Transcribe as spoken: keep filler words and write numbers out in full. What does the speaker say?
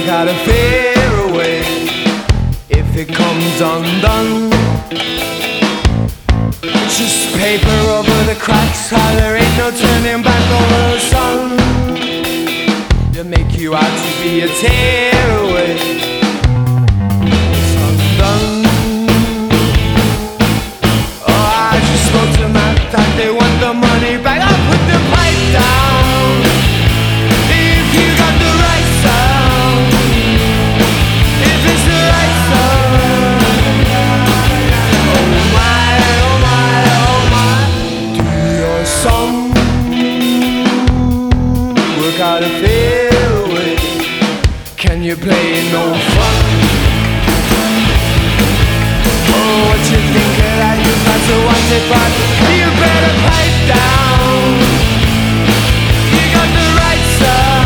Gotta fade away if it comes undone. Just paper over the cracks, how there ain't no turning back over the sun. They make you out to be a tearaway. It's undone. Oh, I just spoke to my dad, they want the money back. I put the pipe down. If you got the right sound, if it's the right sound. Oh my, oh my, oh my. Do your song, work out a fairway. Can you play no fun? Oh, what you think of that? You got to watch it back. You better pipe down. You got the right sound.